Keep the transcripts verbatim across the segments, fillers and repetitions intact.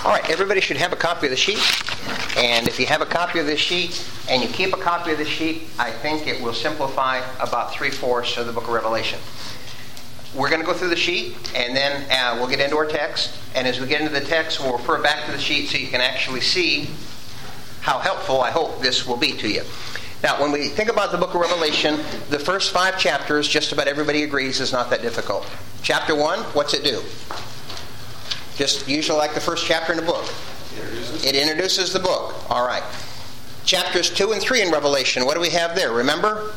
All right, everybody should have a copy of the sheet. And if you have a copy of this sheet and you keep a copy of the sheet, I think it will simplify about three-fourths of the book of Revelation. We're going to go through the sheet, and then uh, we'll get into our text. And as we get into the text, we'll refer back to the sheet so you can actually see how helpful I hope this will be to you. Now, when we think about the book of Revelation, the first five chapters, just about everybody agrees, is not that difficult. Chapter one, what's it do? Just usually like the first chapter in the book. It introduces the book. All right. Chapters two and three in Revelation, what do we have there? Remember?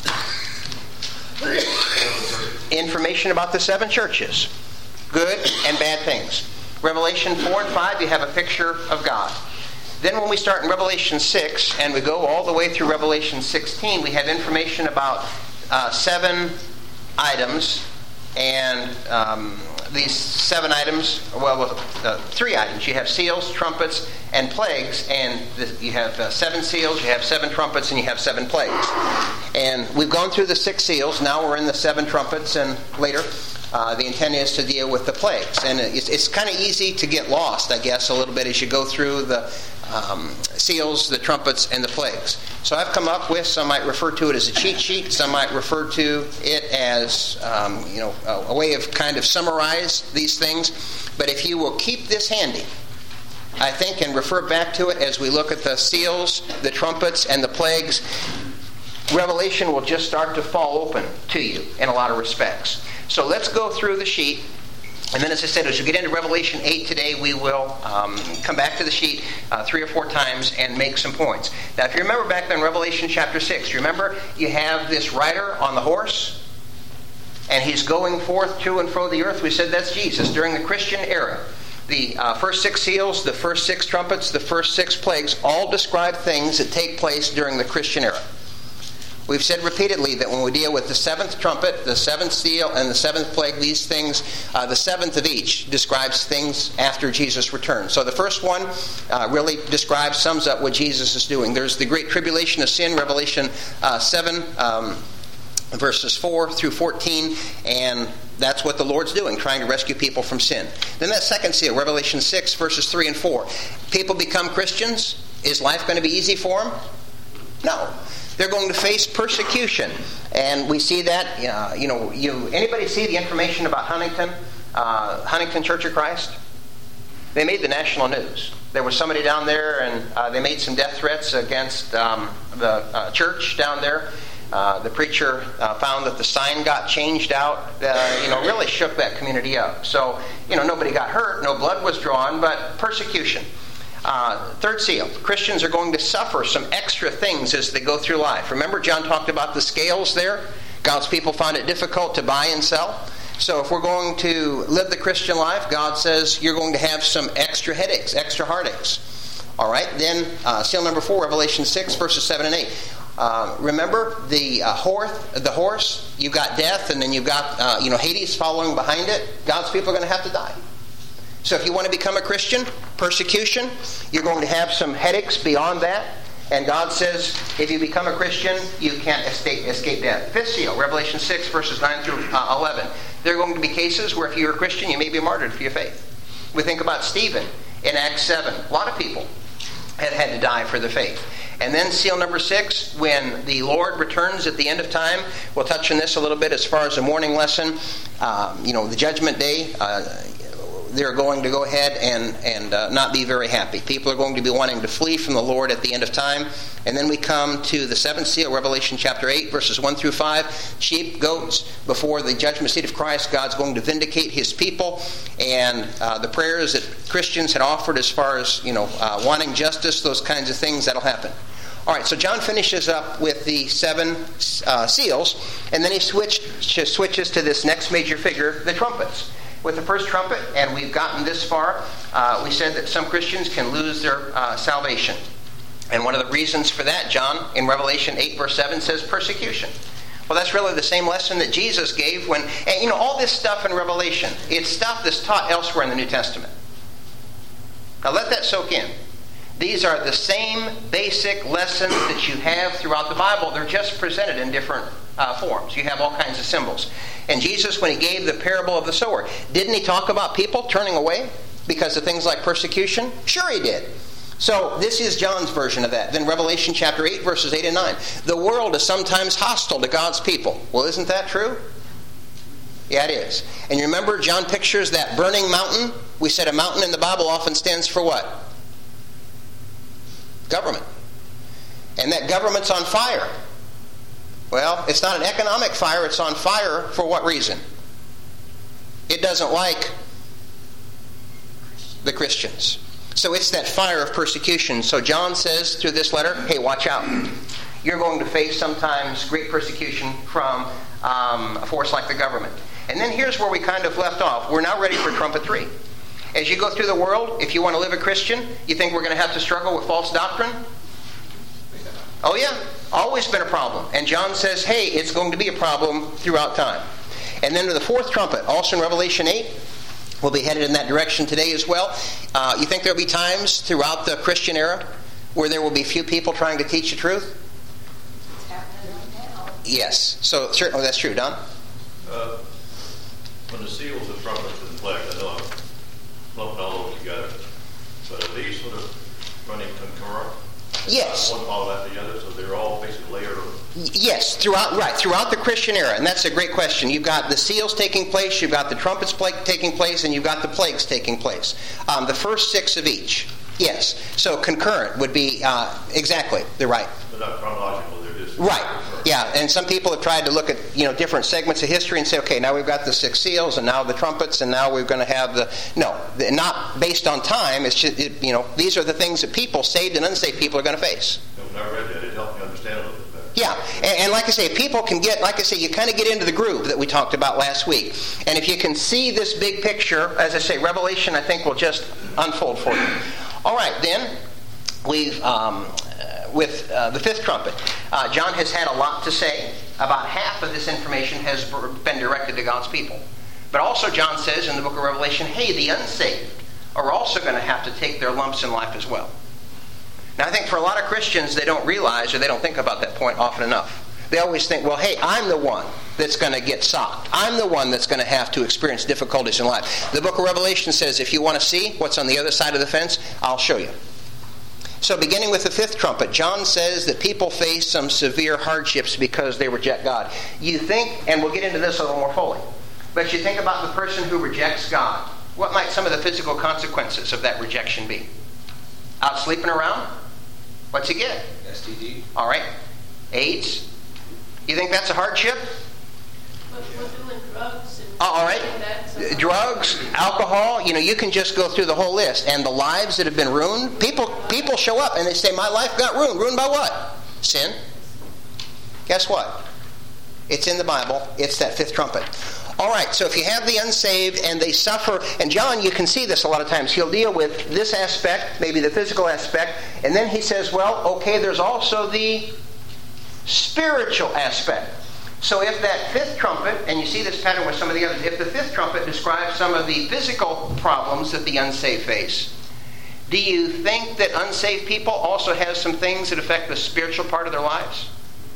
Information about the seven churches. Good and bad things. Revelation four and five, you have a picture of God. Then when we start in Revelation six, and we go all the way through Revelation sixteen, we have information about uh, seven items. And um, these seven items, well, uh, three items. You have seals, trumpets, and plagues. And the, you have uh, seven seals, you have seven trumpets, and you have seven plagues. And we've gone through the six seals. Now we're in the seven trumpets, and later uh, the intent is to deal with the plagues. And it's, it's kind of easy to get lost, I guess, a little bit as you go through the um, seals, the trumpets, and the plagues. So I've come up with, some might refer to it as a cheat sheet, some might refer to it as um, you know a, a way of kind of summarize these things. But if you will keep this handy, I think, and refer back to it as we look at the seals, the trumpets, and the plagues, Revelation will just start to fall open to you in a lot of respects. So let's go through the sheet. And then, as I said, as we get into Revelation eight today, we will um, come back to the sheet uh, three or four times and make some points. Now, if you remember back then, Revelation chapter six, you remember you have this rider on the horse, and he's going forth to and fro the earth. We said that's Jesus during the Christian era. The uh, first six seals, the first six trumpets, the first six plagues all describe things that take place during the Christian era. We've said repeatedly that when we deal with the seventh trumpet, the seventh seal, and the seventh plague, these things, uh, the seventh of each describes things after Jesus returns. So the first one uh, really describes, sums up what Jesus is doing. There's the great tribulation of sin, Revelation uh, seven, um, verses four through fourteen, and that's what the Lord's doing, trying to rescue people from sin. Then that second seal, Revelation six, verses three and four. People become Christians. Is life going to be easy for them? No. They're going to face persecution. And we see that, uh, you know, you anybody see the information about Huntington, uh, Huntington Church of Christ? They made the national news. There was somebody down there, and uh, they made some death threats against um, the uh, church down there. Uh, the preacher uh, found that the sign got changed out, uh, you know, really shook that community up. So, you know, nobody got hurt, no blood was drawn, but persecution. Uh, third seal, Christians are going to suffer some extra things as they go through life. Remember, John talked about the scales there? God's people found it difficult to buy and sell. So if we're going to live the Christian life, God says you're going to have some extra headaches, extra heartaches. All right, then uh, seal number four, Revelation six, verses seven and eight. Uh, remember the uh, horse, the horse, you've got death, and then you've got uh, you know Hades following behind it. God's people are going to have to die. So if you want to become a Christian, persecution, you're going to have some headaches beyond that. And God says, if you become a Christian, you can't escape, escape death. Fifth seal, Revelation six, verses nine through eleven. There are going to be cases where if you're a Christian, you may be martyred for your faith. We think about Stephen in Acts seven. A lot of people had had to die for the faith. And then seal number six, when the Lord returns at the end of time, we'll touch on this a little bit as far as a morning lesson. Um, you know, the judgment day, uh, they're going to go ahead and, and uh, not be very happy. People are going to be wanting to flee from the Lord at the end of time. And then we come to the seventh seal, Revelation chapter eight, verses one through five. Sheep, goats, before the judgment seat of Christ, God's going to vindicate His people. And uh, the prayers that Christians had offered as far as, you know, uh, wanting justice, those kinds of things, that'll happen. All right, so John finishes up with the seven uh, seals, and then he switched, switches to this next major figure, the trumpets. With the first trumpet, and we've gotten this far, uh, we said that some Christians can lose their uh, salvation. And one of the reasons for that, John, in Revelation eight, verse seven, says persecution. Well, that's really the same lesson that Jesus gave when, and you know, all this stuff in Revelation, it's stuff that's taught elsewhere in the New Testament. Now let that soak in. These are the same basic lessons that you have throughout the Bible. They're just presented in different uh, forms. You have all kinds of symbols. And Jesus, when He gave the parable of the sower, didn't He talk about people turning away? because of things like persecution? Sure he did. So this is John's version of that. Then Revelation chapter eight, verses eight and nine. The world is sometimes hostile to God's people. Well, isn't that true? Yeah, it is. And you remember John pictures that burning mountain? We said a mountain in the Bible often stands for what? Government. And that government's on fire. Well, it's not an economic fire. It's on fire for what reason? It doesn't like the Christians. So it's that fire of persecution. So John says through this letter, hey, watch out. You're going to face sometimes great persecution from um, a force like the government. And then here's where we kind of left off. We're now ready for trumpet three. As you go through the world, if you want to live a Christian, you think we're going to have to struggle with false doctrine? Oh yeah, always been a problem. And John says, hey, it's going to be a problem throughout time. And then to the fourth trumpet, also in Revelation eight, we'll be headed in that direction today as well. Uh, you think there'll be times throughout the Christian era where there will be few people trying to teach the truth? Yes. So certainly that's true. Don? Uh, when the seals, the trumpets, and the flag, I know I'm lumping all those together, but are these sort of running concurrent? Yes. One follow after the other, so they're all basically layered. Yes, throughout right throughout the Christian era, and that's a great question. You've got the seals taking place, you've got the trumpets taking place, and you've got the plagues taking place. Um, the first six of each. Yes. So concurrent would be uh, exactly the right. They're not chronological. They're just right. concurrent. Yeah, and some people have tried to look at you know different segments of history and say, okay, now we've got the six seals, and now the trumpets, and now we're going to have the no, not based on time. It's just it, you know these are the things that people, saved and unsaved people, are going to face. When I read that, it helped me understand a little bit better. Yeah, and, and like I say, people can get, like I say, you kind of get into the groove that we talked about last week. And if you can see this big picture, as I say, Revelation, I think, will just unfold for you. All right, then, we've, um, uh, with uh, the fifth trumpet, uh, John has had a lot to say. About half of this information has been directed to God's people. But also John says in the book of Revelation, hey, the unsaved are also going to have to take their lumps in life as well. Now, I think for a lot of Christians, they don't realize or they don't think about that point often enough. They always think, well, hey, I'm the one that's going to get socked. I'm the one that's going to have to experience difficulties in life. The book of Revelation says, if you want to see what's on the other side of the fence, I'll show you. So beginning with the fifth trumpet, John says that people face some severe hardships because they reject God. You think, and we'll get into this a little more fully, but you think about the person who rejects God. What might some of the physical consequences of that rejection be? Out sleeping around? What's he get? S T D. All right. AIDS? You think that's a hardship? But we're doing drugs and Uh, all right. that, so Drugs, alcohol, you know, you can just go through the whole list. And the lives that have been ruined, people people show up and they say, my life got ruined. Ruined by what? Sin. Guess what? It's in the Bible. It's that fifth trumpet. All right, so if you have the unsaved and they suffer, and John, you can see this a lot of times. He'll deal with this aspect, maybe the physical aspect, and then he says, well, okay, there's also the spiritual aspect. So if that fifth trumpet, and you see this pattern with some of the others, if the fifth trumpet describes some of the physical problems that the unsaved face, do you think that unsaved people also have some things that affect the spiritual part of their lives?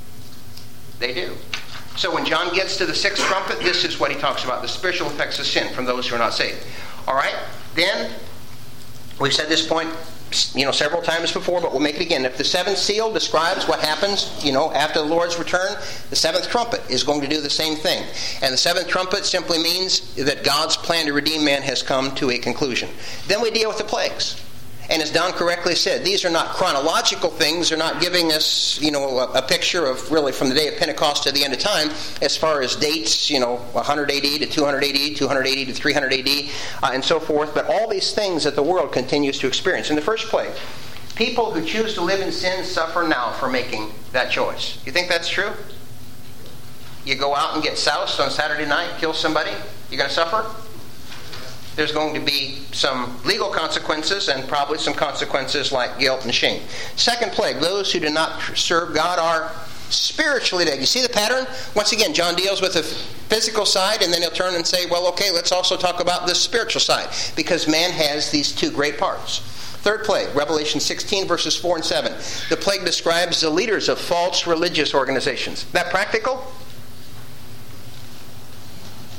They do. So when John gets to the sixth trumpet, this is what he talks about, the spiritual effects of sin from those who are not saved. All right? Then, we've said this point you know, several times before, but we'll make it again. If the seventh seal describes what happens, you know, after the Lord's return, the seventh trumpet is going to do the same thing. And the seventh trumpet simply means that God's plan to redeem man has come to a conclusion. Then we deal with the plagues. And as Don correctly said, these are not chronological things. They're not giving us, you know, a, a picture of really from the day of Pentecost to the end of time as far as dates, you know, one hundred A D to two hundred A D, two hundred A D to three hundred A D, uh, and so forth. But all these things that the world continues to experience. In the first plague, people who choose to live in sin suffer now for making that choice. You think that's true? You go out and get soused on Saturday night, kill somebody, you're going to suffer? There's going to be some legal consequences and probably some consequences like guilt and shame. Second plague, those who do not serve God are spiritually dead. You see the pattern? Once again, John deals with the physical side and then he'll turn and say, well, okay, let's also talk about the spiritual side because man has these two great parts. Third plague, Revelation sixteen, verses four and seven. The plague describes the leaders of false religious organizations. That practical?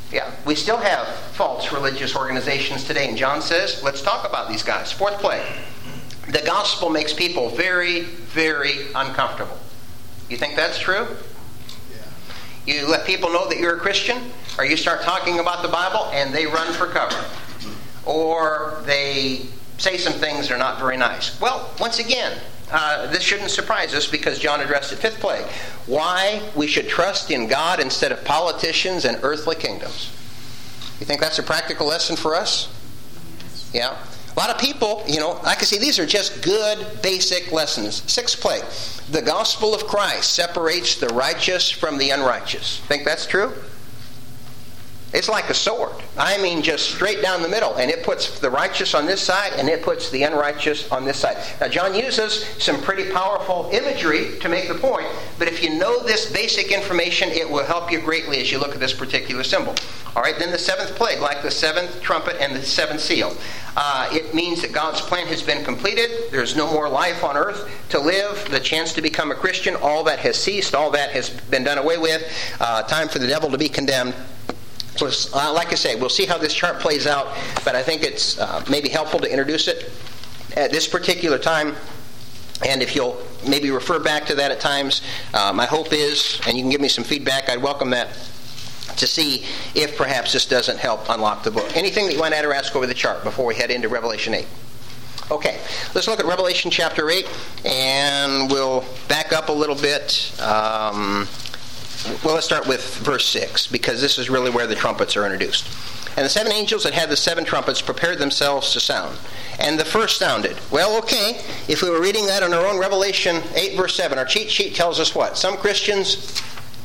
Yeah, we still have false religious organizations today. And John says, let's talk about these guys. Fourth plague. The gospel makes people very, very uncomfortable. You think that's true? Yeah. You let people know that you're a Christian, or you start talking about the Bible, and they run for cover. Or they say some things that are not very nice. Well, once again, uh, this shouldn't surprise us because John addressed it. Fifth plague. Why we should trust in God instead of politicians and earthly kingdoms. You think that's a practical lesson for us? Yeah. A lot of people, you know, I can see these are just good, basic lessons. Sixth plague. The gospel of Christ separates the righteous from the unrighteous. Think that's true? It's like a sword. I mean, just straight down the middle. And it puts the righteous on this side, and it puts the unrighteous on this side. Now, John uses some pretty powerful imagery to make the point. But if you know this basic information, it will help you greatly as you look at this particular symbol. All right, then the seventh plague, like the seventh trumpet and the seventh seal. Uh, it means that God's plan has been completed. There's no more life on earth to live. The chance to become a Christian, all that has ceased. All that has been done away with. Uh, time for the devil to be condemned. So, uh, like I say, we'll see how this chart plays out, but I think it's uh, maybe helpful to introduce it at this particular time. And if you'll maybe refer back to that at times, uh, my hope is, and you can give me some feedback, I'd welcome that, to see if perhaps this doesn't help unlock the book. Anything that you want to add or ask over the chart before we head into Revelation eight? Okay, let's look at Revelation chapter eight, and we'll back up a little bit. Um, well, let's start with verse six, because this is really where the trumpets are introduced. And the seven angels that had the seven trumpets prepared themselves to sound. And the first sounded. Well, okay, if we were reading that on our own, Revelation eight, verse seven, our cheat sheet tells us what? Some Christians...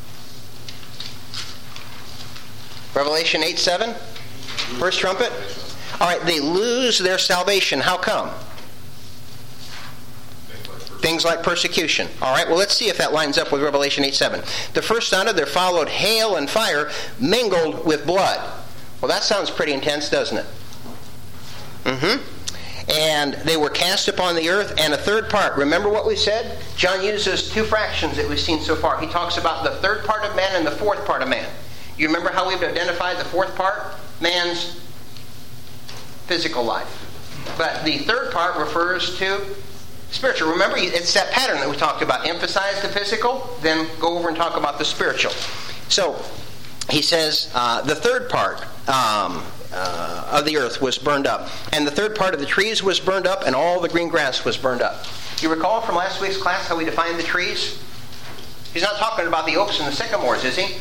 Revelation eight seven, first trumpet. All right, they lose their salvation. How come? Things like persecution. All right, well, let's see if that lines up with Revelation eight seven. The first sounded, there followed hail and fire mingled with blood. Well, that sounds pretty intense, doesn't it? Mm-hmm. And they were cast upon the earth, and a third part. Remember what we said? John uses two fractions that we've seen so far. He talks about the third part of man and the fourth part of man. You remember how we've identified the fourth part? Man's physical life. But the third part refers to spiritual. Remember, it's that pattern that we talked about. Emphasize the physical, then go over and talk about the spiritual. So, he says, uh, the third part um, uh, of the earth was burned up. And the third part of the trees was burned up, and all the green grass was burned up. You recall from last week's class how we defined the trees? He's not talking about the oaks and the sycamores, is he?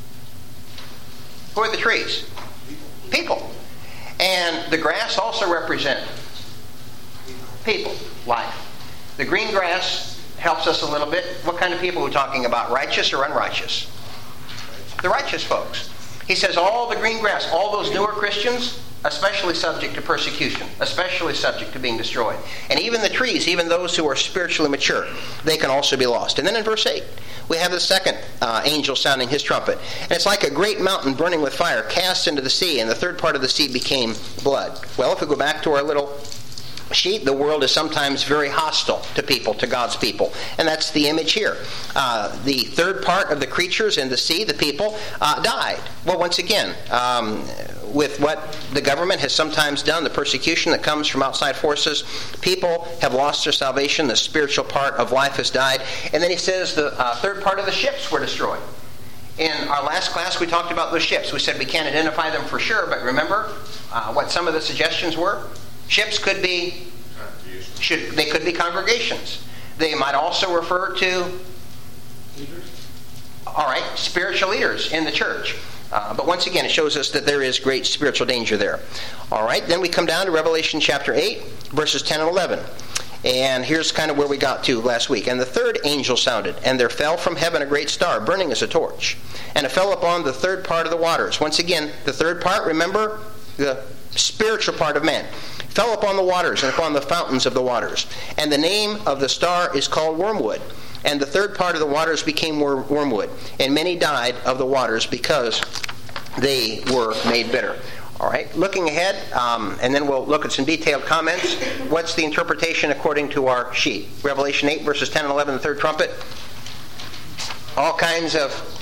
Who are the trees? People. And the grass also represent people, life. The green grass helps us a little bit. What kind of people are we talking about? Righteous or unrighteous? The righteous folks. He says all the green grass, all those newer Christians, especially subject to persecution, especially subject to being destroyed. And even the trees, even those who are spiritually mature, they can also be lost. And then in verse eight, we have the second uh, angel sounding his trumpet. And it's like a great mountain burning with fire cast into the sea, and the third part of the sea became blood. Well, if we go back to our little sheet, the world is sometimes very hostile to people, to God's people. And that's the image here. Uh, the third part of the creatures in the sea, the people, uh, died. Well, once again, um, with what the government has sometimes done, the persecution that comes from outside forces, people have lost their salvation. The spiritual part of life has died. And then he says the uh, third part of the ships were destroyed. In our last class, we talked about those ships. We said we can't identify them for sure, but remember uh, what some of the suggestions were? Ships could be, should, they could be congregations. They might also refer to, leaders. All right, spiritual leaders in the church. Uh, but once again, it shows us that there is great spiritual danger there. All right, then we come down to Revelation chapter eight, verses ten and eleven. And here's kind of where we got to last week. And the third angel sounded, and there fell from heaven a great star, burning as a torch. And it fell upon the third part of the waters. Once again, the third part, remember, the spiritual part of man. Fell upon the waters and upon the fountains of the waters. And the name of the star is called Wormwood. And the third part of the waters became wor- wormwood. And many died of the waters because they were made bitter. All right, looking ahead, um, and then we'll look at some detailed comments. What's the interpretation according to our sheet? Revelation eight, verses ten and eleven, the third trumpet. All kinds of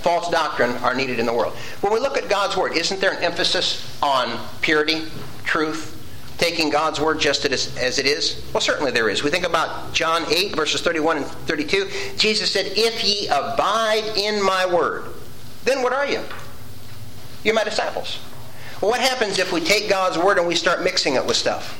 false doctrine are needed in the world. When we look at God's Word, isn't there an emphasis on purity, truth, taking God's Word just as, as it is? Well, certainly there is. We think about John eight, verses thirty-one and thirty-two. Jesus said, if ye abide in my Word, then what are you? You're my disciples. Well, what happens if we take God's Word and we start mixing it with stuff?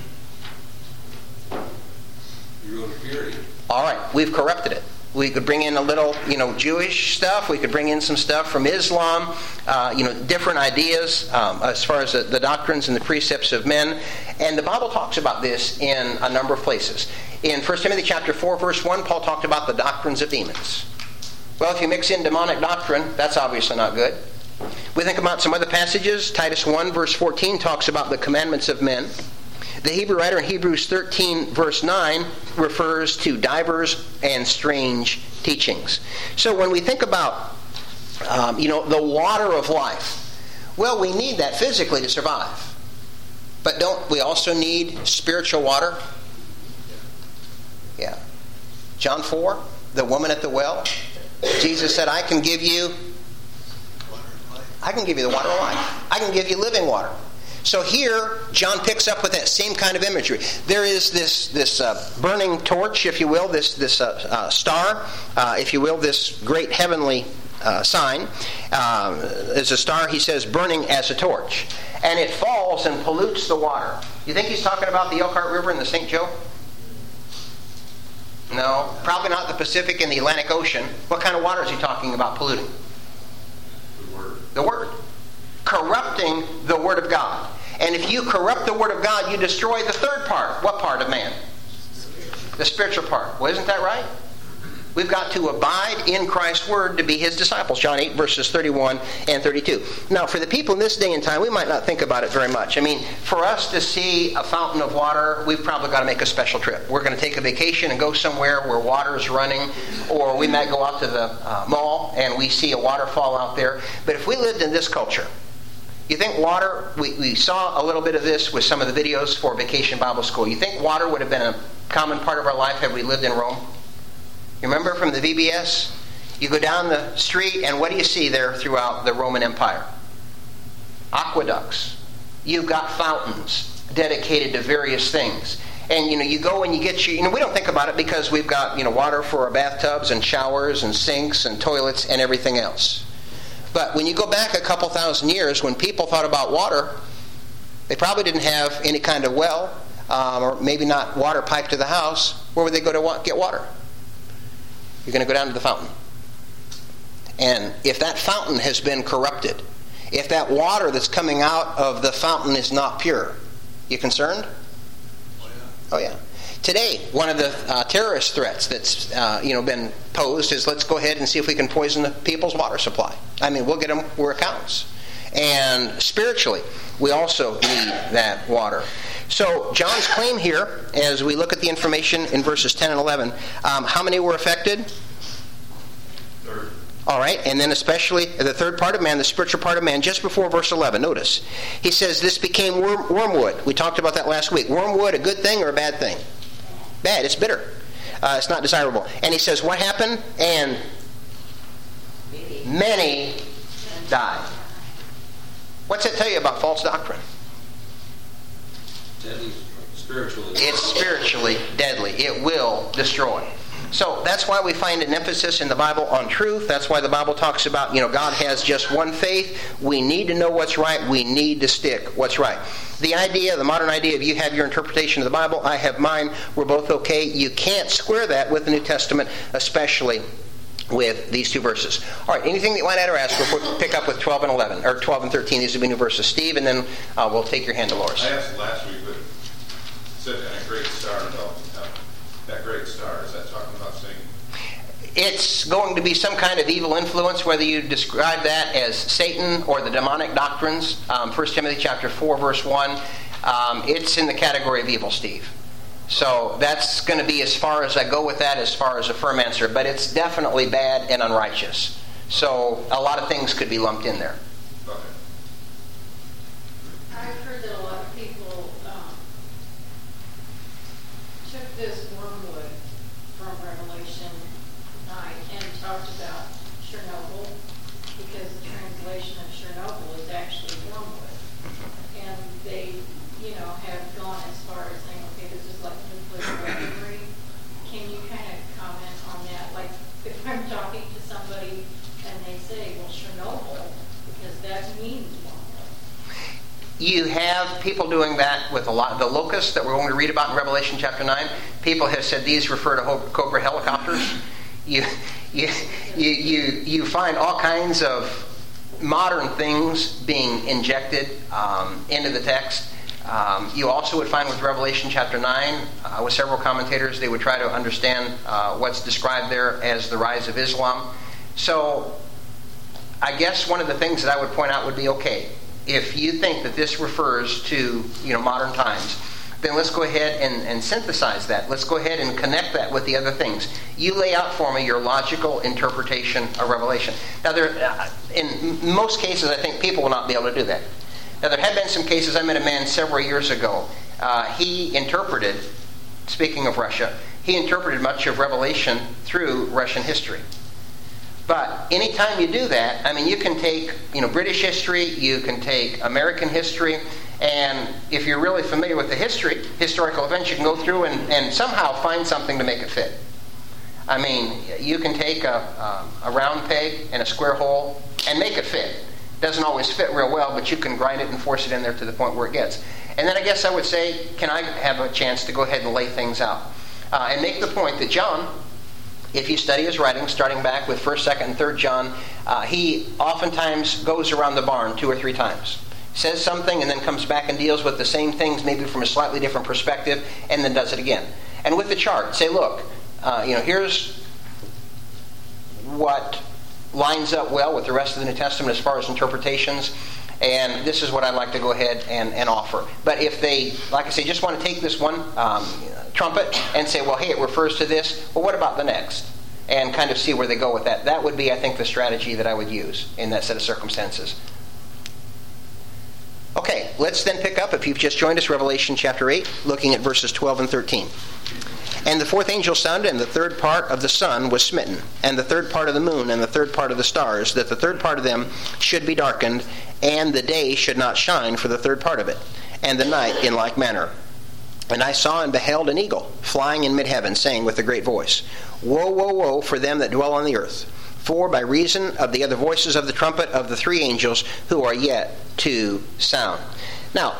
You ruin purity. All right, we've corrupted it. We could bring in a little, you know, Jewish stuff. We could bring in some stuff from Islam, uh, you know, different ideas um, as far as the, the doctrines and the precepts of men. And the Bible talks about this in a number of places. In First Timothy chapter four, verse one, Paul talked about the doctrines of demons. Well, if you mix in demonic doctrine, that's obviously not good. We think about some other passages. Titus one, verse fourteen talks about the commandments of men. The Hebrew writer in Hebrews thirteen, verse nine, refers to divers and strange teachings. So when we think about, um, you know, the water of life, well, we need that physically to survive. But don't we also need spiritual water? Yeah. John four, the woman at the well, Jesus said, I can give you, I can give you the water of life. I can give you living water. So here, John picks up with that same kind of imagery. There is this this uh, burning torch, if you will, this this uh, uh, star, uh, if you will, this great heavenly uh, sign. Uh, is a star, he says, burning as a torch. And it falls and pollutes the water. You think he's talking about the Elkhart River and the Saint Joe? No, probably not the Pacific and the Atlantic Ocean. What kind of water is he talking about polluting? The Word. The Word. Corrupting the Word of God. And if you corrupt the Word of God, you destroy the third part. What part of man? The spiritual part. Well, isn't that right? We've got to abide in Christ's Word to be His disciples. John eight, verses thirty-one and thirty-two. Now, for the people in this day and time, we might not think about it very much. I mean, for us to see a fountain of water, we've probably got to make a special trip. We're going to take a vacation and go somewhere where water is running, or we might go out to the uh, mall and we see a waterfall out there. But if we lived in this culture, you think water, we, we saw a little bit of this with some of the videos for Vacation Bible School. You think water would have been a common part of our life had we lived in Rome? You remember from the V B S? You go down the street and what do you see there throughout the Roman Empire? Aqueducts. You've got fountains dedicated to various things. And you know, you go and you get your, you know, we don't think about it because we've got, you know, water for our bathtubs and showers and sinks and toilets and everything else. But when you go back a couple thousand years, when people thought about water, they probably didn't have any kind of well, um, or maybe not water piped to the house. Where would they go to wa- get water? You're going to go down to the fountain. And if that fountain has been corrupted, if that water that's coming out of the fountain is not pure, you concerned? Oh, yeah. Oh, yeah. Today, one of the uh, terrorist threats that's uh, you know been posed is let's go ahead and see if we can poison the people's water supply. I mean, we'll get them where it counts. And spiritually, we also need that water. So John's claim here, as we look at the information in verses ten and eleven, um, how many were affected? Third. All right, and then especially the third part of man, the spiritual part of man, just before verse eleven. Notice, he says this became worm, wormwood. We talked about that last week. Wormwood, a good thing or a bad thing? Bad. It's bitter. Uh, it's not desirable. And he says, what happened? And many died. What's that tell you about false doctrine? Deadly spiritually. It's spiritually deadly. It will destroy. So that's why we find an emphasis in the Bible on truth. That's why the Bible talks about, you know, God has just one faith. We need to know what's right. We need to stick what's right. The idea, the modern idea of you have your interpretation of the Bible, I have mine, we're both okay. You can't square that with the New Testament, especially with these two verses. All right, anything that you want to add or ask, we'll pick up with twelve and eleven, or twelve and thirteen. These will be new verses. Steve, and then uh, we'll take your hand, Dolores. I asked last week, but it said a great star developed in heaven. That great star, is that talking about Satan? It's going to be some kind of evil influence, whether you describe that as Satan or the demonic doctrines. Um, First Timothy chapter four, verse one. Um, it's in the category of evil, Steve. So that's going to be as far as I go with that, as far as a firm answer. But it's definitely bad and unrighteous. So a lot of things could be lumped in there. Okay. I've heard that a lot of people um, took this wormwood from Revelation nine and talked about Chernobyl you know, have gone as far as saying, okay, this is like nuclear weaponry. Can you kind of comment on that? Like, if I'm talking to somebody and they say, well, Chernobyl, because that means one. You have people doing that with a lot. The locusts that we're going to read about in Revelation chapter nine, people have said these refer to Cobra helicopters. You, you, you, you, you find all kinds of modern things being injected um, into the text. Um, you also would find with Revelation chapter nine, uh, with several commentators, they would try to understand uh, what's described there as the rise of Islam. So I guess one of the things that I would point out would be, okay, if you think that this refers to, you know, modern times, then let's go ahead and, and synthesize that. Let's go ahead and connect that with the other things. You lay out for me your logical interpretation of Revelation. Now, there, in most cases, I think people will not be able to do that. Now, there have been some cases. I met a man several years ago. Uh, he interpreted, speaking of Russia, he interpreted much of Revelation through Russian history. But anytime you do that, I mean, you can take, you know, British history, you can take American history, and if you're really familiar with the history, historical events, you can go through and, and somehow find something to make it fit. I mean, you can take a, a, a round peg and a square hole and make it fit. It doesn't always fit real well, but you can grind it and force it in there to the point where it gets. And then I guess I would say, can I have a chance to go ahead and lay things out? Uh, and make the point that John, if you study his writings, starting back with first, second, and third John, uh, he oftentimes goes around the barn two or three times. Says something and then comes back and deals with the same things, maybe from a slightly different perspective, and then does it again. And with the chart, say, look, uh, you know, here's what lines up well with the rest of the New Testament as far as interpretations, and this is what I'd like to go ahead and, and offer. But if they, like I say, just want to take this one um, trumpet and say, well, hey, it refers to this, well, what about the next? And kind of see where they go with that. That would be, I think, the strategy that I would use in that set of circumstances. Okay, let's then pick up, if you've just joined us, Revelation chapter eight, looking at verses twelve and thirteen. And the fourth angel sounded, and the third part of the sun was smitten, and the third part of the moon, and the third part of the stars, that the third part of them should be darkened, and the day should not shine for the third part of it, and the night in like manner. And I saw and beheld an eagle flying in mid-heaven, saying with a great voice, Woe, woe, woe for them that dwell on the earth! For by reason of the other voices of the trumpet of the three angels who are yet to sound. Now,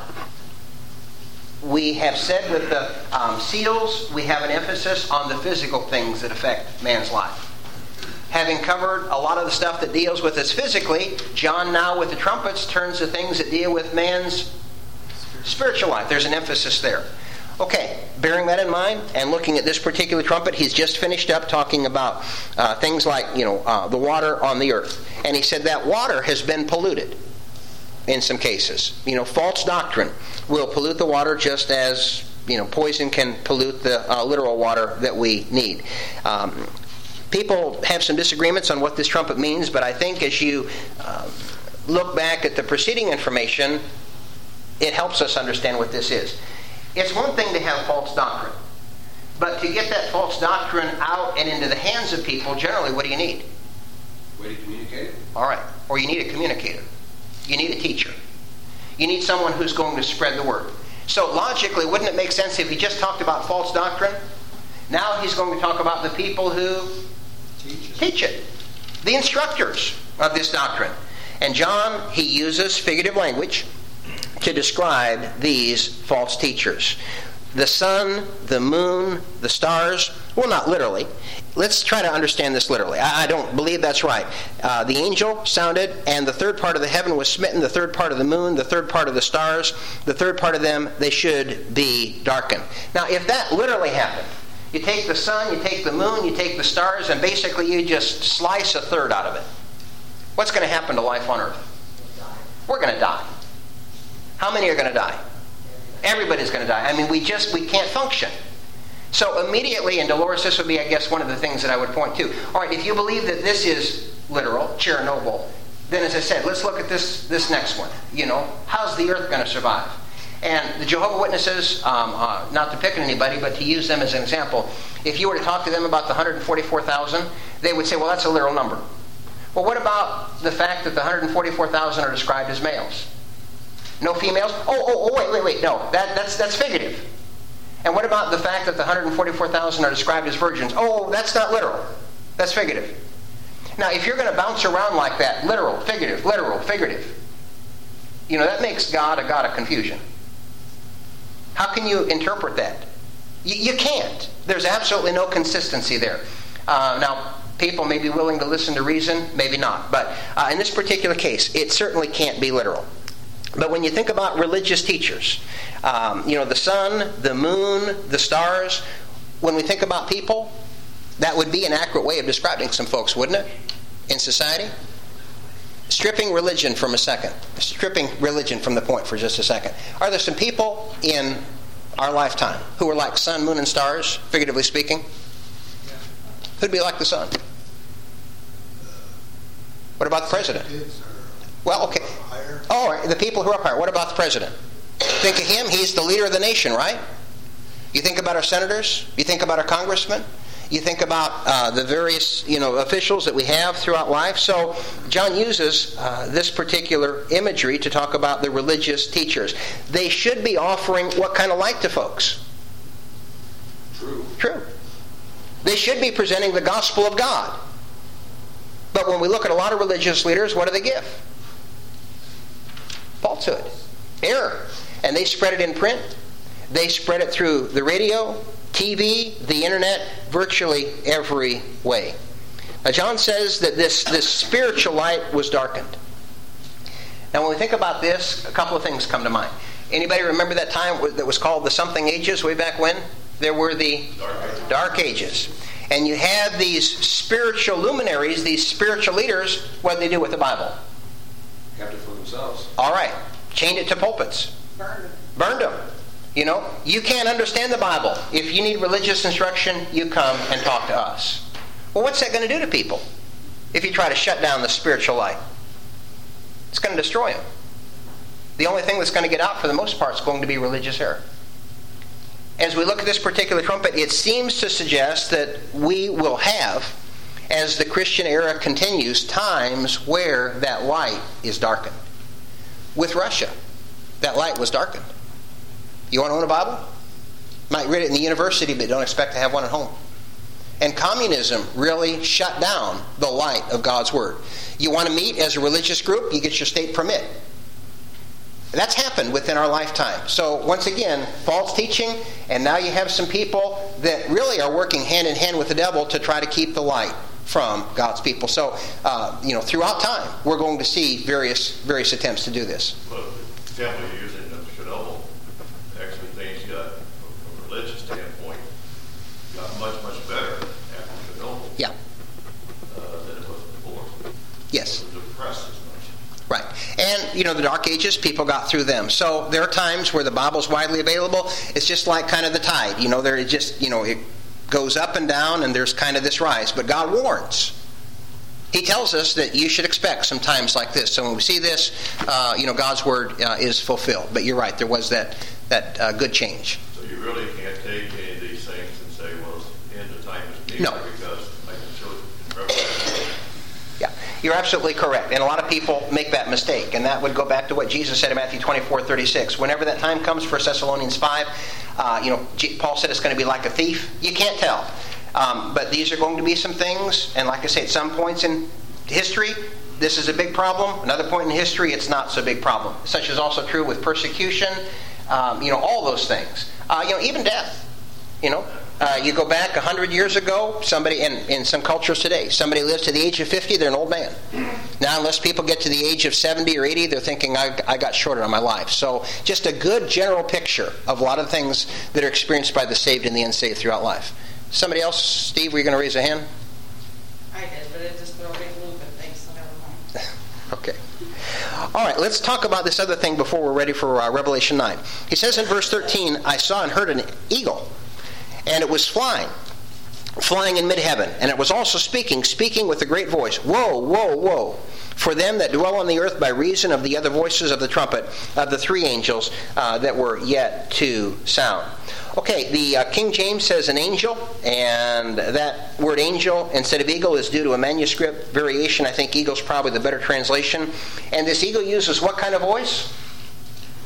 we have said with the um, seals, we have an emphasis on the physical things that affect man's life. Having covered a lot of the stuff that deals with us physically, John now with the trumpets turns to things that deal with man's spiritual life. There's an emphasis there. Okay, bearing that in mind and looking at this particular trumpet, he's just finished up talking about uh, things like, you know, uh, the water on the earth. And he said that water has been polluted in some cases. You know, false doctrine will pollute the water just as, you know, poison can pollute the uh, literal water that we need. Um, people have some disagreements on what this trumpet means, but I think as you uh, look back at the preceding information, it helps us understand what this is. It's one thing to have false doctrine, but to get that false doctrine out and into the hands of people, generally, what do you need? Way to communicate it. All right. Or you need a communicator. You need a teacher. You need someone who's going to spread the word. So logically, wouldn't it make sense if he just talked about false doctrine? Now he's going to talk about the people who teach it, teach it. The instructors of this doctrine. And John, he uses figurative language to describe these false teachers. The sun, the moon, the stars, well, not literally. Let's try to understand this literally. I, I don't believe that's right. Uh, the angel sounded, and the third part of the heaven was smitten, the third part of the moon, the third part of the stars, the third part of them, they should be darkened. Now, if that literally happened, you take the sun, you take the moon, you take the stars, and basically you just slice a third out of it. What's going to happen to life on earth? We're going to die. How many are going to die? Everybody's going to die. I mean, we just, we can't function. So immediately, and Dolores, this would be, I guess, one of the things that I would point to. All right, if you believe that this is literal, Chernobyl, then as I said, let's look at this, this next one. You know, how's the earth going to survive? And the Jehovah's Witnesses, um, uh, not to pick on anybody, but to use them as an example, if you were to talk to them about the one hundred forty-four thousand, they would say, well, that's a literal number. Well, what about the fact that the one hundred forty-four thousand are described as males? No females? Oh, oh, oh, wait, wait, wait. No, that, that's, that's figurative. And what about the fact that the one hundred forty-four thousand are described as virgins? Oh, that's not literal. That's figurative. Now, if you're going to bounce around like that, literal, figurative, literal, figurative, you know, that makes God a God of confusion. How can you interpret that? You, you can't. There's absolutely no consistency there. Uh, now, people may be willing to listen to reason, maybe not. But uh, in this particular case, it certainly can't be literal. But when you think about religious teachers, um, you know, the sun, the moon, the stars, when we think about people, that would be an accurate way of describing some folks, wouldn't it, in society? Stripping religion from a second. Stripping religion from the point for just a second. Are there some people in our lifetime who are like sun, moon, and stars, figuratively speaking? Who'd be like the sun? What about the president? Well, okay. Oh, the people who are up higher. What about the president? Think of him. He's the leader of the nation, right? You think about our senators. You think about our congressmen. You think about uh, the various, you know, officials that we have throughout life. So John uses uh, this particular imagery to talk about the religious teachers. They should be offering what kind of light to folks? True. True. They should be presenting the gospel of God. But when we look at a lot of religious leaders, what do they give? Falsehood. Error. And they spread it in print. They spread it through the radio, T V, the internet, virtually every way. Now John says that this, this spiritual light was darkened. Now when we think about this, a couple of things come to mind. Anybody remember that time that was called the something ages way back when? There were the Dark Ages. Dark Ages. And you had these spiritual luminaries, these spiritual leaders, what did they do with the Bible? Kept it for themselves. All right. Chained it to pulpits. Burned them. Burned them. You know, you can't understand the Bible. If you need religious instruction, you come and talk to us. Well, what's that going to do to people if you try to shut down the spiritual light? It's going to destroy them. The only thing that's going to get out for the most part is going to be religious error. As we look at this particular trumpet, it seems to suggest that we will have, as the Christian era continues, times where that light is darkened. With Russia, that light was darkened. You want to own a Bible? Might read it in the university, but don't expect to have one at home. And communism really shut down the light of God's Word. You want to meet as a religious group, you get your state permit. That's happened within our lifetime. So once again, false teaching, and now you have some people that really are working hand in hand with the devil to try to keep the light from God's people. So, uh, you know, throughout time, we're going to see various various attempts to do this. Well, the example you're using of Chernobyl, actually things got, from a religious standpoint, got much, much better after Chernobyl. Yeah. Uh, than it was before. Yes. It was depressed as much. Right. And, you know, the Dark Ages, people got through them. So there are times where the Bible's widely available. It's just like kind of the tide. You know, there it just, you know, it goes up and down and there's kind of this rise. But God warns. He tells us that you should expect some times like this. So when we see this, uh, you know, God's Word uh, is fulfilled. But you're right, there was that, that uh, good change. So you really can't take any of these things and say, well, the end of time is near, No. because I can show it in Revelation. Yeah, you're absolutely correct. And a lot of people make that mistake. And that would go back to what Jesus said in Matthew twenty-four thirty-six. Whenever that time comes, First Thessalonians five, uh, you know, Paul said it's going to be like a thief. You can't tell. Um, but these are going to be some things. And like I say, at some points in history, this is a big problem. Another point in history, it's not so big problem. Such is also true with persecution, um, you know, all those things. Uh, you know, even death, you know. Uh, you go back a hundred years ago, somebody, in, in some cultures today, somebody lives to the age of fifty, they're an old man. Now, unless people get to the age of seventy or eighty, they're thinking, I, I got shorter on my life. So, just a good general picture of a lot of things that are experienced by the saved and the unsaved throughout life. Somebody else, Steve, were you going to raise a hand? I did, but it just threw a big loop at things, so never mind. Okay. All right, let's talk about this other thing before we're ready for uh, Revelation nine. He says in verse thirteen, I saw and heard an eagle, and it was flying, flying in mid-heaven, and it was also speaking, speaking with a great voice. Woe, woe, woe, for them that dwell on the earth by reason of the other voices of the trumpet of the three angels uh, that were yet to sound. Okay, the uh, King James says an angel, and that word angel instead of eagle is due to a manuscript variation. I think eagle's probably the better translation. And this eagle uses what kind of voice?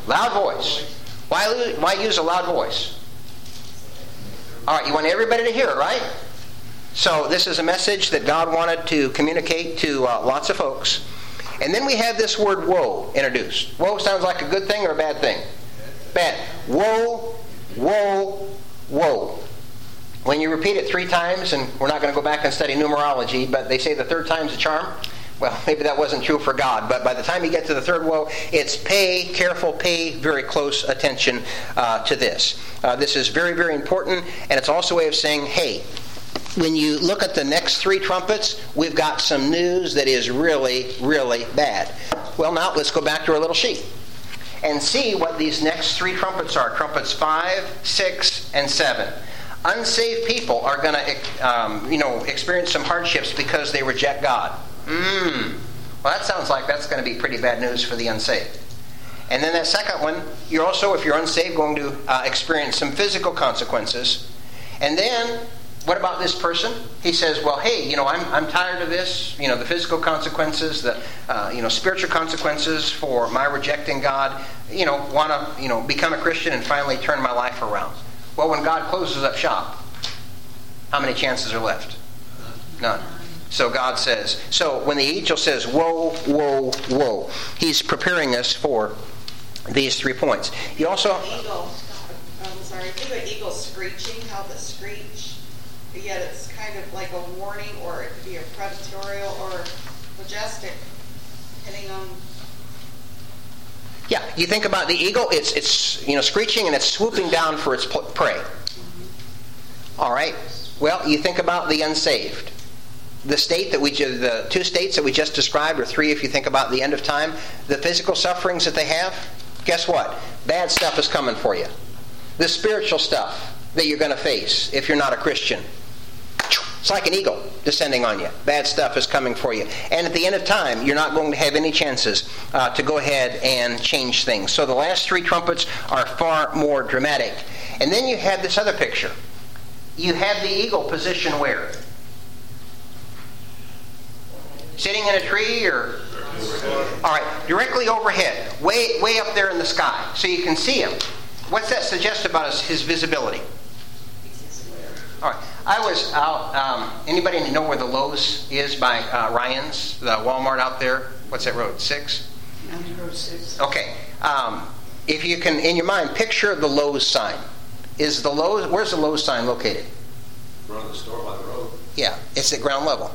Loud voice. Why, why use a loud voice? All right, you want everybody to hear it, right? So this is a message that God wanted to communicate to uh, lots of folks. And then we have this word woe introduced. Woe sounds like a good thing or a bad thing? Bad. Woe, woe, woe. When you repeat it three times, and we're not going to go back and study numerology, but they say the third time's a charm. Well, maybe that wasn't true for God, but by the time you get to the third woe, it's pay careful, pay very close attention uh, to this. Uh, this is very, very important, and it's also a way of saying, hey, when you look at the next three trumpets, we've got some news that is really, really bad. Well, now let's go back to our little sheet and see what these next three trumpets are. Trumpets five, six, and seven. Unsaved people are going to, um, you know, experience some hardships because they reject God. Mm. Well, that sounds like that's going to be pretty bad news for the unsaved. And then that second one, you're also, if you're unsaved, going to uh, experience some physical consequences. And then, what about this person? He says, well, hey, you know, I'm I'm tired of this. You know, the physical consequences, the uh, you know spiritual consequences for my rejecting God. You know, want to you know become a Christian and finally turn my life around. Well, when God closes up shop, how many chances are left? None. So God says, so when the angel says, woe, woe, woe, he's preparing us for these three points. He also... Eagle, I'm sorry, think of eagle screeching, how the screech, but yet it's kind of like a warning, or it could be a predatorial or majestic, depending on... Yeah, you think about the eagle, it's it's you know screeching and it's swooping down for its prey. All right. Well, you think about the unsaved. The state that we the two states that we just described, or three if you think about the end of time, the physical sufferings that they have, guess what? Bad stuff is coming for you. The spiritual stuff that you're going to face if you're not a Christian. It's like an eagle descending on you. Bad stuff is coming for you. And at the end of time, you're not going to have any chances uh, to go ahead and change things. So the last three trumpets are far more dramatic. And then you have this other picture. You have the eagle positioned where? Sitting in a tree or... All right, directly overhead. Way, way up there in the sky. So you can see him. What's that suggest about his, his visibility? All right. I was out, um, anybody know where the Lowe's is by uh, Ryan's? The Walmart out there? What's that road? Six? County Road six. Okay. Um, if you can, in your mind, picture the Lowe's sign. Is the Lowe's, where's the Lowe's sign located? Run the store by the road. Yeah, it's at ground level.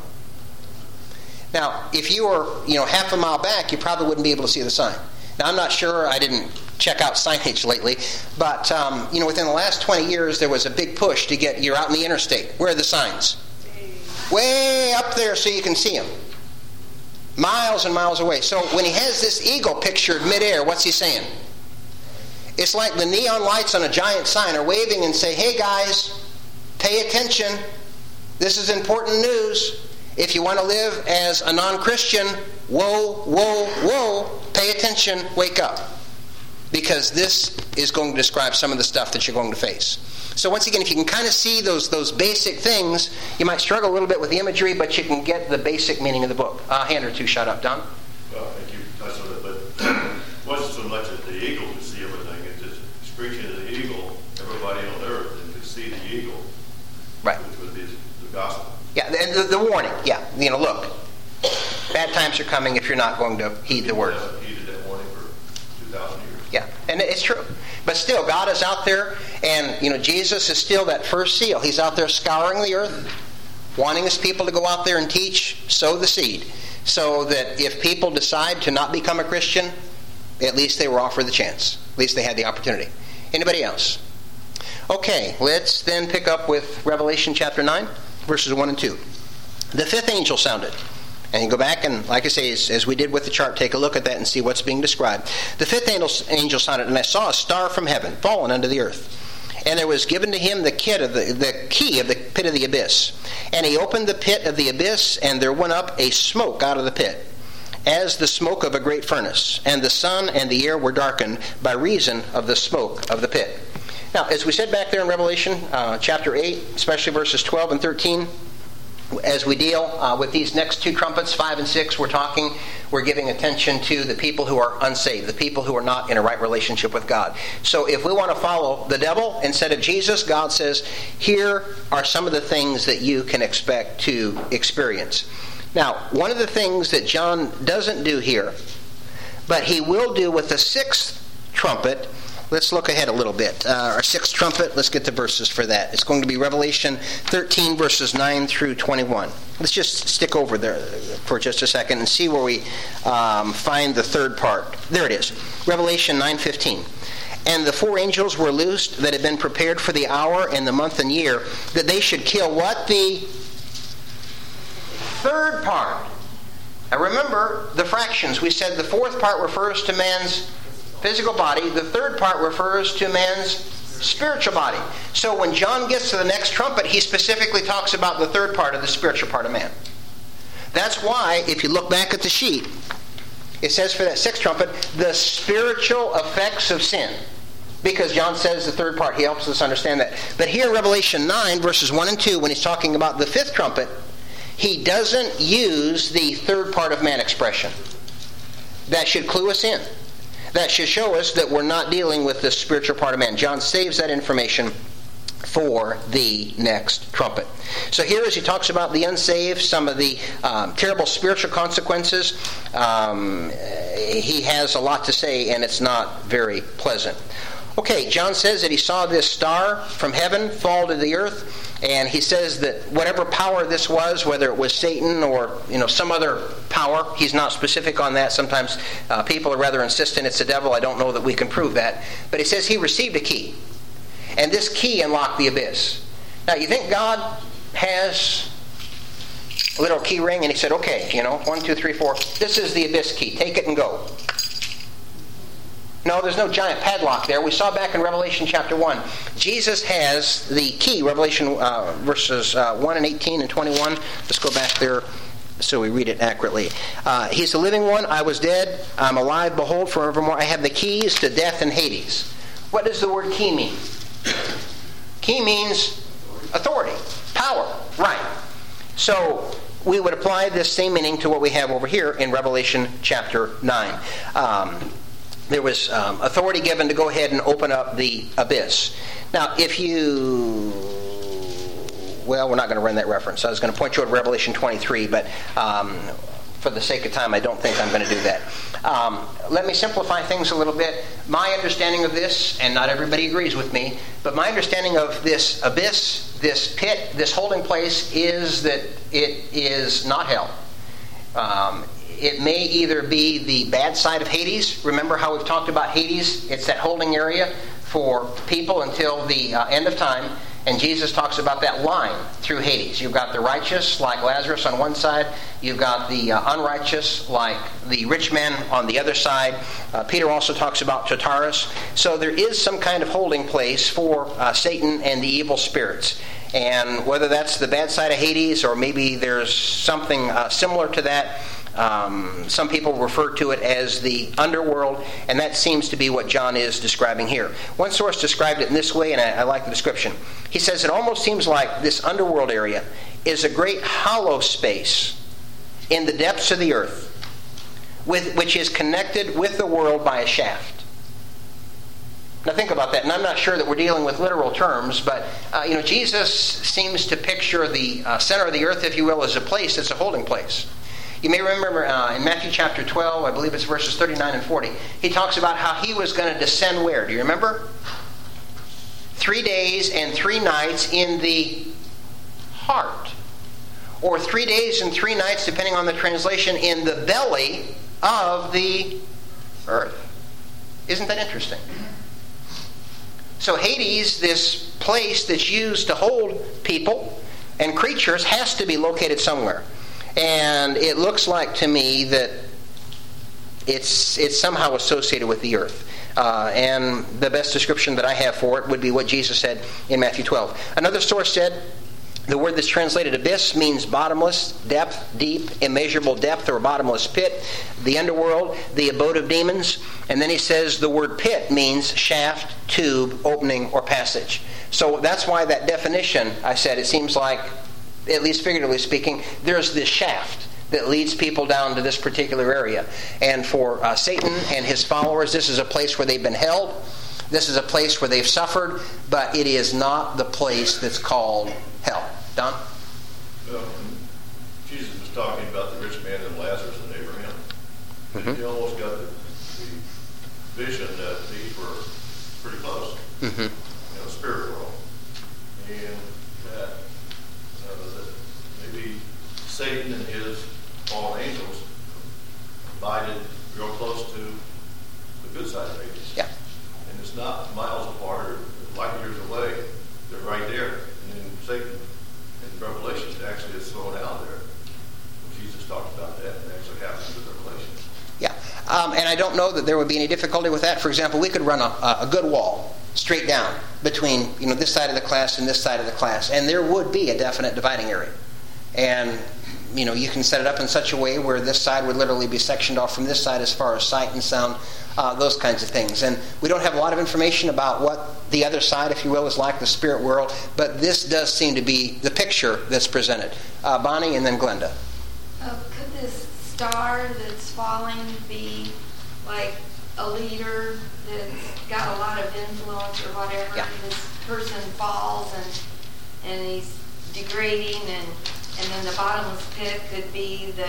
Now, if you were, you know, half a mile back, you probably wouldn't be able to see the sign. Now, I'm not sure, I didn't check out signage lately, but, um, you know, within the last twenty years, there was a big push to get, you're out in the interstate. Where are the signs? Way up there so you can see them. Miles and miles away. So when he has this eagle pictured midair, what's he saying? It's like the neon lights on a giant sign are waving and say, hey guys, pay attention. This is important news. If you want to live as a non-Christian, whoa, whoa, whoa, pay attention, wake up. Because this is going to describe some of the stuff that you're going to face. So once again, if you can kind of see those those basic things, you might struggle a little bit with the imagery, but you can get the basic meaning of the book. A uh, hand or two shut up, Don. Well, I think you touched on it, but it wasn't so much that the eagle could see everything. It's just screeching at the eagle. Everybody on earth could see the eagle. Right. Which would be the gospel. Yeah, the, the, the warning. Yeah, you know, look, bad times are coming if you're not going to heed the word. People haven't heeded that warning for two thousand years. Yeah, and it's true. But still, God is out there, and, you know, Jesus is still that first seal. He's out there scouring the earth, wanting his people to go out there and teach, sow the seed, so that if people decide to not become a Christian, at least they were offered the chance. At least they had the opportunity. Anybody else? Okay, let's then pick up with Revelation chapter nine. Verses one and two. The fifth angel sounded. And you go back and, like I say, as, as we did with the chart, take a look at that and see what's being described. The fifth angel, angel sounded, and I saw a star from heaven fallen unto the earth. And there was given to him the, key of the, the key of the pit of the abyss. And he opened the pit of the abyss, and there went up a smoke out of the pit, as the smoke of a great furnace. And the sun and the air were darkened by reason of the smoke of the pit. Now, as we said back there in Revelation uh, chapter eight, especially verses twelve and thirteen, as we deal uh, with these next two trumpets, five and six, we're talking, we're giving attention to the people who are unsaved, the people who are not in a right relationship with God. So if we want to follow the devil instead of Jesus, God says, here are some of the things that you can expect to experience. Now, one of the things that John doesn't do here, but he will do with the sixth trumpet, let's look ahead a little bit. Uh, our sixth trumpet, let's get the verses for that. It's going to be Revelation thirteen, verses nine through twenty-one. Let's just stick over there for just a second and see where we um, find the third part. There it is. Revelation nine fifteen. And the four angels were loosed that had been prepared for the hour and the month and year, that they should kill what? The third part. Now remember the fractions. We said the fourth part refers to man's physical body. The third part refers to man's spiritual body. So when John gets to the next trumpet, he specifically talks about the third part of the spiritual part of man. That's why, if you look back at the sheet, it says for that sixth trumpet, the spiritual effects of sin. Because John says the third part, he helps us understand that. But here in Revelation nine, verses one and two, when he's talking about the fifth trumpet, he doesn't use the third part of man expression. That should clue us in. That should show us that we're not dealing with the spiritual part of man. John saves that information for the next trumpet. So here, as he talks about the unsaved, some of the um, terrible spiritual consequences, um, he has a lot to say, and it's not very pleasant. Okay, John says that he saw this star from heaven fall to the earth, and he says that whatever power this was, whether it was Satan or you know some other power, he's not specific on that. Sometimes uh, people are rather insistent it's the devil. I don't know that we can prove that. But he says he received a key, and this key unlocked the abyss. Now, you think God has a little key ring, and he said, okay, you know, one, two, three, four, this is the abyss key. Take it and go. No, there's no giant padlock there. We saw back in Revelation chapter one. Jesus has the key, Revelation uh, verses uh, one and eighteen and twenty-one. Let's go back there so we read it accurately. Uh, he's the living one. I was dead. I'm alive. Behold, forevermore. I have the keys to death and Hades. What does the word key mean? Key means authority, power, right. So we would apply this same meaning to what we have over here in Revelation chapter nine. Um, There was um, authority given to go ahead and open up the abyss. Now, if you... Well, we're not going to run that reference. I was going to point you to Revelation twenty-three, but um, for the sake of time, I don't think I'm going to do that. Um, let me simplify things a little bit. My understanding of this, and not everybody agrees with me, but my understanding of this abyss, this pit, this holding place, is that it is not hell. Um, It may either be the bad side of Hades. Remember how we've talked about Hades? It's that holding area for people until the uh, end of time. And Jesus talks about that line through Hades. You've got the righteous, like Lazarus, on one side. You've got the uh, unrighteous, like the rich man, on the other side. Uh, Peter also talks about Tartarus. So there is some kind of holding place for uh, Satan and the evil spirits. And whether that's the bad side of Hades, or maybe there's something uh, similar to that, Um, some people refer to it as the underworld, and that seems to be what John is describing here. One source described it in this way, and I, I like the description. He says it almost seems like this underworld area is a great hollow space in the depths of the earth, with, which is connected with the world by a shaft. Now think about that, and I'm not sure that we're dealing with literal terms, but uh, you know, Jesus seems to picture the uh, center of the earth, if you will, as a place that's a holding place. You may remember uh, in Matthew chapter twelve, I believe it's verses thirty-nine and forty, he talks about how he was going to descend where? Do you remember? Three days and three nights in the heart. Or three days and three nights, depending on the translation, in the belly of the earth. Isn't that interesting? So Hades, this place that's used to hold people and creatures, has to be located somewhere. And it looks like to me that it's it's somehow associated with the earth. Uh, and the best description that I have for it would be what Jesus said in Matthew twelve. Another source said the word that's translated abyss means bottomless, depth, deep, immeasurable depth, or bottomless pit, the underworld, the abode of demons. And then he says the word pit means shaft, tube, opening, or passage. So that's why that definition, I said, it seems like at least figuratively speaking, there's this shaft that leads people down to this particular area. And for uh, Satan and his followers, this is a place where they've been held. This is a place where they've suffered, but it is not the place that's called hell. Don? Well, Jesus was talking about the rich man and Lazarus and Abraham. Mm-hmm. He almost got the, the vision that these were pretty close mm-hmm. in the spirit world. And that, uh, that maybe Satan and his fallen angels abided real close to the good side of Hades. Yeah. And it's not miles apart or light years away. They're right there. And then Satan in Revelation actually is thrown out there. Jesus talked about that, and it actually happens in Revelation. Yeah. Um, and I don't know that there would be any difficulty with that. For example, we could run a, a good wall straight down between, you know, this side of the class and this side of the class, and there would be a definite dividing area. And you know, you can set it up in such a way where this side would literally be sectioned off from this side as far as sight and sound, uh, those kinds of things. And we don't have a lot of information about what the other side, if you will, is like, the spirit world, but this does seem to be the picture that's presented. Uh, Bonnie and then Glenda. Uh, could this star that's falling be like a leader that's got a lot of influence or whatever? Yeah. This person falls and and he's degrading, and and then the bottomless pit could be the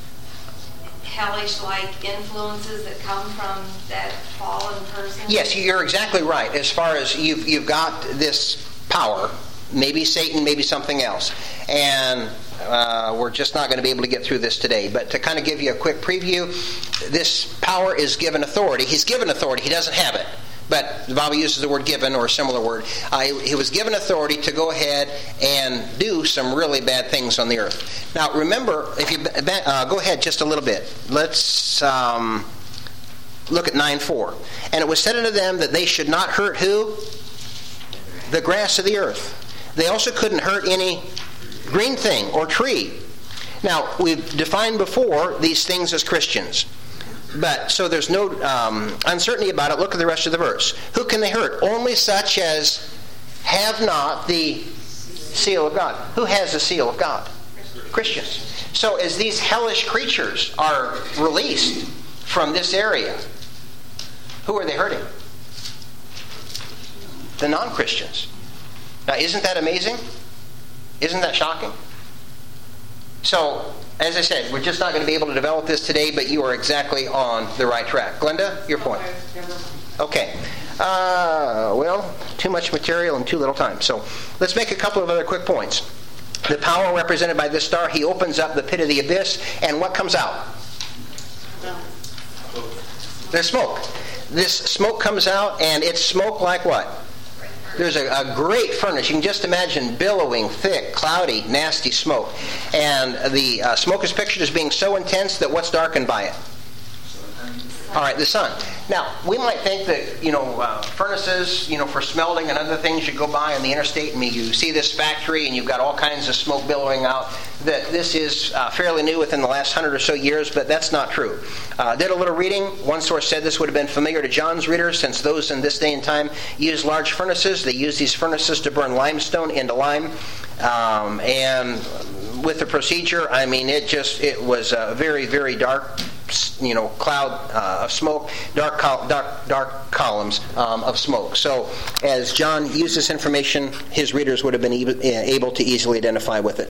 hellish-like influences that come from that fallen person? Yes, you're exactly right. As far as you've you've got this power, maybe Satan, maybe something else, and uh, we're just not going to be able to get through this today. But to kind of give you a quick preview, this power is given authority. He's given authority. He doesn't have it. But the Bible uses the word given or a similar word. Uh, he, he was given authority to go ahead and do some really bad things on the earth. Now remember, if you uh, go ahead just a little bit, let's um, look at nine four. And it was said unto them that they should not hurt who? The grass of the earth. They also couldn't hurt any green thing or tree. Now, we've defined before these things as Christians. But, so there's no um, uncertainty about it. Look at the rest of the verse. Who can they hurt? Only such as have not the seal of God. Who has the seal of God? Christians. So as these hellish creatures are released from this area, who are they hurting? The non-Christians. Now, isn't that amazing? Isn't that shocking? So, as I said, we're just not going to be able to develop this today, but you are exactly on the right track. Glenda, your point. Okay. Uh, well, too much material and too little time. So let's make a couple of other quick points. The power represented by this star, he opens up the pit of the abyss, and what comes out? There's smoke. This smoke comes out, and it's smoke like what? There's a, a great furnace. You can just imagine billowing, thick, cloudy, nasty smoke. And the uh, smoke is pictured as being so intense that what's darkened by it? All right, the sun. Now, we might think that, you know, uh, furnaces, you know, for smelting and other things, you go by on the interstate and you see this factory and you've got all kinds of smoke billowing out, that this is uh, fairly new within the last hundred or so years, but that's not true. Uh, did a little reading. One source said this would have been familiar to John's readers, since those in this day and time use large furnaces. They use these furnaces to burn limestone into lime. Um, and with the procedure, I mean, it just, it was a very, very dark, you know, cloud uh, of smoke, dark, col- dark, dark columns um, of smoke. So, as John used this information, his readers would have been e- able to easily identify with it.